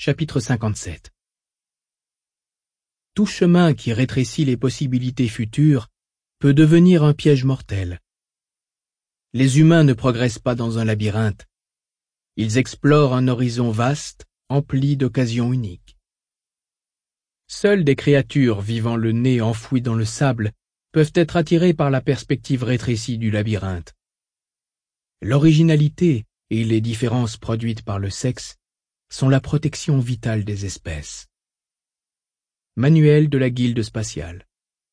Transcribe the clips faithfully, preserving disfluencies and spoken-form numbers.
Chapitre cinquante-sept. Tout chemin qui rétrécit les possibilités futures peut devenir un piège mortel. Les humains ne progressent pas dans un labyrinthe. Ils explorent un horizon vaste, empli d'occasions uniques. Seules des créatures vivant le nez enfoui dans le sable peuvent être attirées par la perspective rétrécie du labyrinthe. L'originalité et les différences produites par le sexe sont la protection vitale des espèces. Manuel de la Guilde spatiale.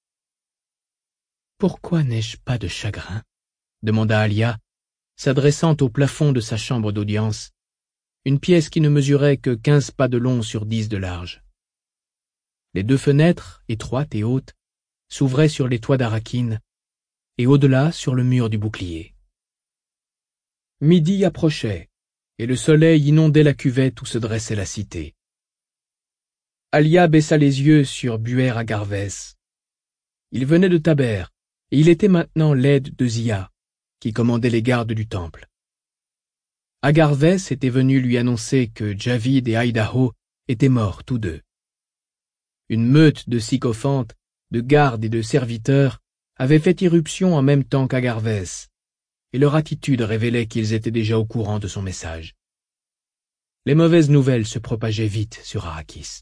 Pourquoi n'ai-je pas de chagrin? Demanda Alia, s'adressant au plafond de sa chambre d'audience, une pièce qui ne mesurait que quinze pas de long sur dix de large. Les deux fenêtres, étroites et hautes, s'ouvraient sur les toits d'Arakyn, et au-delà sur le mur du bouclier. Midi approchait, et le soleil inondait la cuvette où se dressait la cité. Alia baissa les yeux sur Buer Agarvès. Il venait de Taber, et il était maintenant l'aide de Zia, qui commandait les gardes du temple. Agarvès était venu lui annoncer que Javid et Idaho étaient morts tous deux. Une meute de sycophantes, de gardes et de serviteurs avait fait irruption en même temps qu'Agarvès, et leur attitude révélait qu'ils étaient déjà au courant de son message. Les mauvaises nouvelles se propageaient vite sur Arrakis.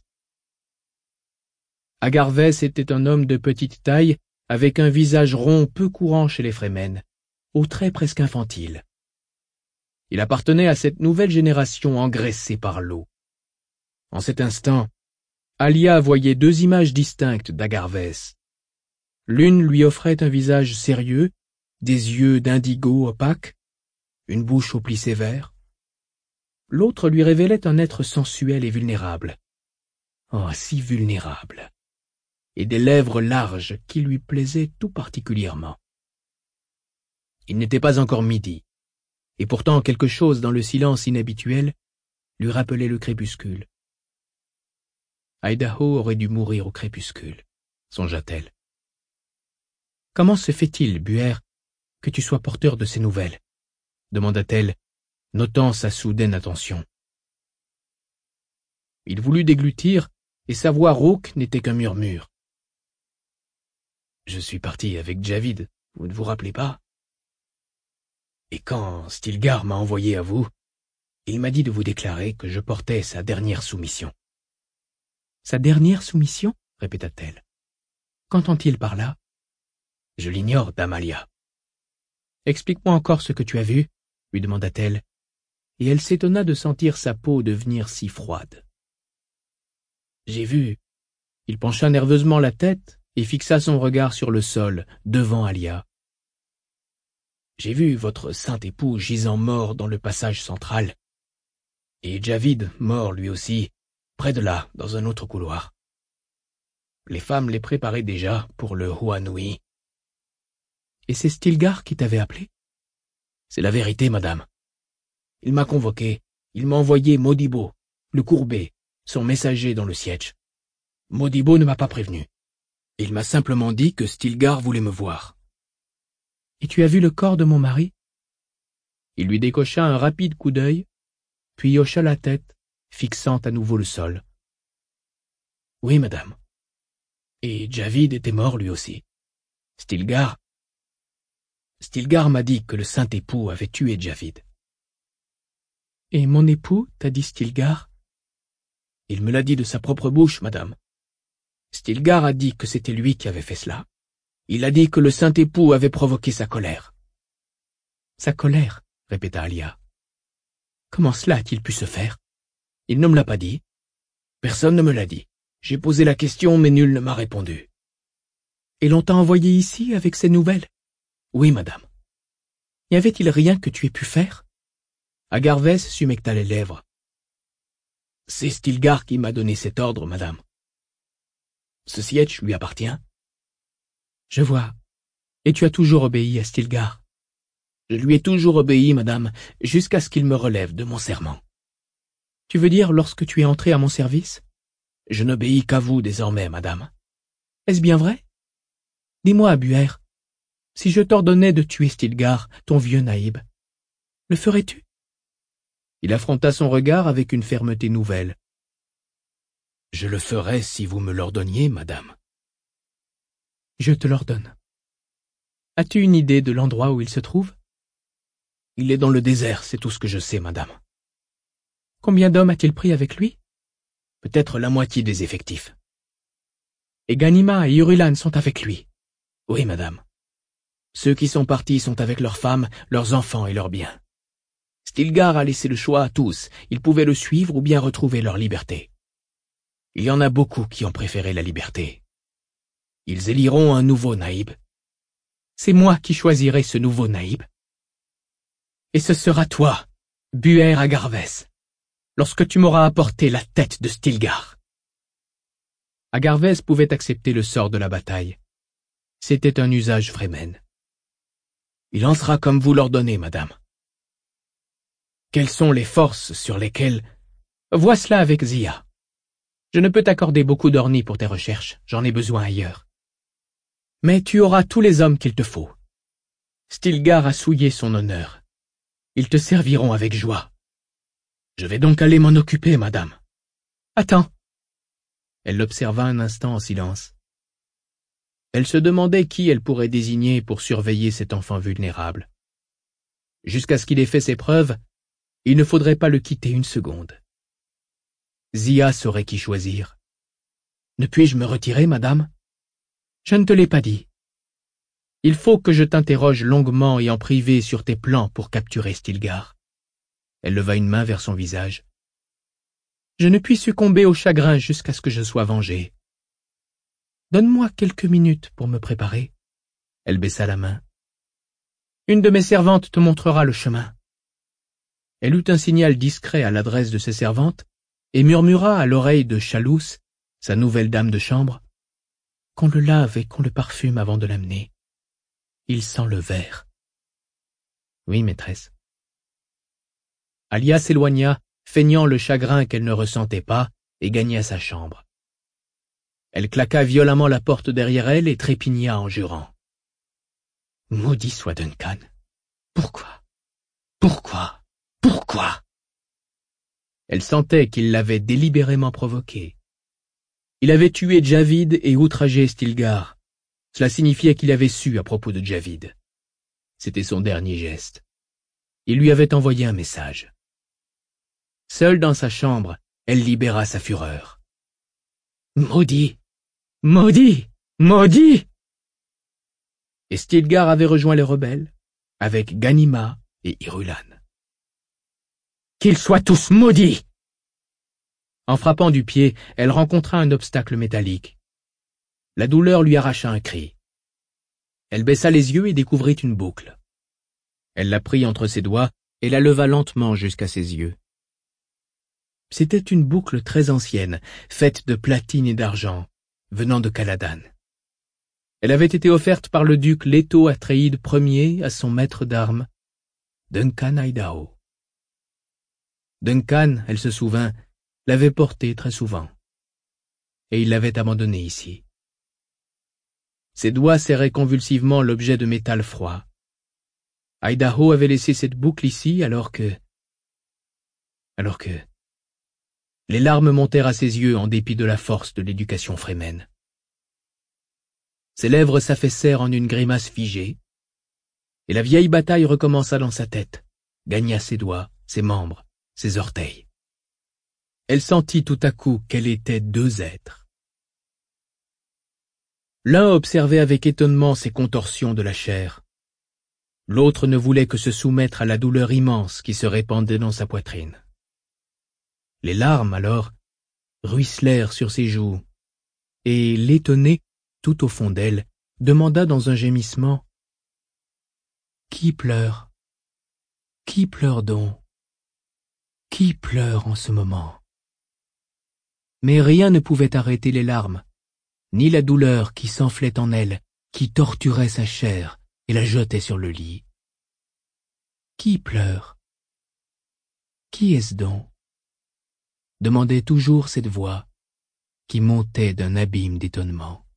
Agarvès était un homme de petite taille, avec un visage rond peu courant chez les Fremen, aux traits presque infantiles. Il appartenait à cette nouvelle génération engraissée par l'eau. En cet instant, Alia voyait deux images distinctes d'Agarvès. L'une lui offrait un visage sérieux, des yeux d'indigo opaques, une bouche aux plis sévères. L'autre lui révélait un être sensuel et vulnérable. Oh, si vulnérable! Et des lèvres larges qui lui plaisaient tout particulièrement. Il n'était pas encore midi, et pourtant quelque chose dans le silence inhabituel lui rappelait le crépuscule. Idaho aurait dû mourir au crépuscule, songea-t-elle. Comment se fait-il, Buer, que tu sois porteur de ces nouvelles? Demanda-t-elle, notant sa soudaine attention. Il voulut déglutir, et sa voix rauque n'était qu'un murmure. Je suis parti avec Javid, vous ne vous rappelez pas? Et quand Stilgar m'a envoyé à vous, il m'a dit de vous déclarer que je portais sa dernière soumission. Sa dernière soumission? Répéta-t-elle. Qu'entend-il par là? Je l'ignore, Dame Alia. Explique-moi encore ce que tu as vu, lui demanda-t-elle, et elle s'étonna de sentir sa peau devenir si froide. J'ai vu. Il pencha nerveusement la tête et fixa son regard sur le sol, devant Alia. J'ai vu votre saint époux gisant mort dans le passage central, et Javid mort lui aussi, près de là, dans un autre couloir. Les femmes les préparaient déjà pour le Huanui. Et c'est Stilgar qui t'avait appelé? C'est la vérité, madame. Il m'a convoqué, il m'a envoyé Modibo, le courbé, son messager dans le siège. Modibo ne m'a pas prévenu. Il m'a simplement dit que Stilgar voulait me voir. Et tu as vu le corps de mon mari? Il lui décocha un rapide coup d'œil, puis hocha la tête, fixant à nouveau le sol. Oui, madame. Et Javid était mort lui aussi. Stilgar... Stilgar m'a dit que le saint époux avait tué Javid. Et mon époux t'a dit Stilgar? Il me l'a dit de sa propre bouche, madame. Stilgar a dit que c'était lui qui avait fait cela. Il a dit que le saint époux avait provoqué sa colère. Sa colère, répéta Alia. Comment cela a-t-il pu se faire? Il ne me l'a pas dit. Personne ne me l'a dit. J'ai posé la question, mais nul ne m'a répondu. Et l'on t'a envoyé ici avec ces nouvelles? Oui, madame. Y avait-il rien que tu aies pu faire? Agarvès s'humecta les lèvres. C'est Stilgar qui m'a donné cet ordre, madame. Ce siège lui appartient. Je vois. Et tu as toujours obéi à Stilgar? Je lui ai toujours obéi, madame, jusqu'à ce qu'il me relève de mon serment. Tu veux dire lorsque tu es entré à mon service? Je n'obéis qu'à vous désormais, madame. Est-ce bien vrai? Dis-moi, Buer, si je t'ordonnais de tuer Stilgar, ton vieux naïb, le ferais-tu? Il affronta son regard avec une fermeté nouvelle, Je le ferai si vous me l'ordonniez, madame. Je te l'ordonne. As-tu une idée de l'endroit où il se trouve? Il est dans le désert, c'est tout ce que je sais, madame. Combien d'hommes a-t-il pris avec lui? Peut-être la moitié des effectifs. Et Ganima et Irulan sont avec lui? Oui, madame. Ceux qui sont partis sont avec leurs femmes, leurs enfants et leurs biens. Stilgar a laissé le choix à tous, ils pouvaient le suivre ou bien retrouver leur liberté. Il y en a beaucoup qui ont préféré la liberté. Ils éliront un nouveau naïb. C'est moi qui choisirai ce nouveau naïb. Et ce sera toi, Buer Agarvès, lorsque tu m'auras apporté la tête de Stilgar. Agarvès pouvait accepter le sort de la bataille. C'était un usage Fremen. Il en sera comme vous l'ordonnez, madame. Quelles sont les forces sur lesquelles... Vois cela avec Zia. Je ne peux t'accorder beaucoup d'ornis pour tes recherches, j'en ai besoin ailleurs. Mais tu auras tous les hommes qu'il te faut. Stilgar a souillé son honneur. Ils te serviront avec joie. Je vais donc aller m'en occuper, madame. Attends. Elle l'observa un instant en silence. Elle se demandait qui elle pourrait désigner pour surveiller cet enfant vulnérable. Jusqu'à ce qu'il ait fait ses preuves, il ne faudrait pas le quitter une seconde. Zia saurait qui choisir. Ne puis-je me retirer, madame? Je ne te l'ai pas dit. Il faut que je t'interroge longuement et en privé sur tes plans pour capturer Stilgar. Elle leva une main vers son visage. Je ne puis succomber au chagrin jusqu'à ce que je sois vengé. Donne-moi quelques minutes pour me préparer. Elle baissa la main. Une de mes servantes te montrera le chemin. Elle eut un signal discret à l'adresse de ses servantes et murmura à l'oreille de Chalouz, sa nouvelle dame de chambre, qu'on le lave et qu'on le parfume avant de l'amener. Il sent le verre. Oui, maîtresse. Alia s'éloigna, feignant le chagrin qu'elle ne ressentait pas, et gagna sa chambre. Elle claqua violemment la porte derrière elle et trépigna en jurant. Maudit soit Duncan. Pourquoi? Pourquoi? Pourquoi? Elle sentait qu'il l'avait délibérément provoquée. Il avait tué Javid et outragé Stilgar. Cela signifiait qu'il avait su à propos de Javid. C'était son dernier geste. Il lui avait envoyé un message. Seule dans sa chambre, elle libéra sa fureur. Maudit! Maudit! Maudit! Et Stilgar avait rejoint les rebelles, avec Ganima et Irulan. Qu'ils soient tous maudits! En frappant du pied, elle rencontra un obstacle métallique. La douleur lui arracha un cri. Elle baissa les yeux et découvrit une boucle. Elle la prit entre ses doigts et la leva lentement jusqu'à ses yeux. C'était une boucle très ancienne, faite de platine et d'argent, venant de Caladan. Elle avait été offerte par le duc Leto Atréide Ier à son maître d'armes, Duncan Idaho. Duncan, elle se souvint, l'avait portée très souvent, et il l'avait abandonnée ici. Ses doigts serraient convulsivement l'objet de métal froid. Idaho avait laissé cette boucle ici alors que... alors que... Les larmes montèrent à ses yeux en dépit de la force de l'éducation fremen. Ses lèvres s'affaissèrent en une grimace figée, et la vieille bataille recommença dans sa tête, gagna ses doigts, ses membres, ses orteils. Elle sentit tout à coup qu'elle était deux êtres. L'un observait avec étonnement ces contorsions de la chair. L'autre ne voulait que se soumettre à la douleur immense qui se répandait dans sa poitrine. Les larmes, alors, ruisselèrent sur ses joues, et l'étonnée, tout au fond d'elle, demanda dans un gémissement « Qui pleure? Qui pleure donc? Qui pleure en ce moment ?» Mais rien ne pouvait arrêter les larmes, ni la douleur qui s'enflait en elle, qui torturait sa chair et la jetait sur le lit. Qui pleure? Qui est-ce donc? Demandait toujours cette voix qui montait d'un abîme d'étonnement.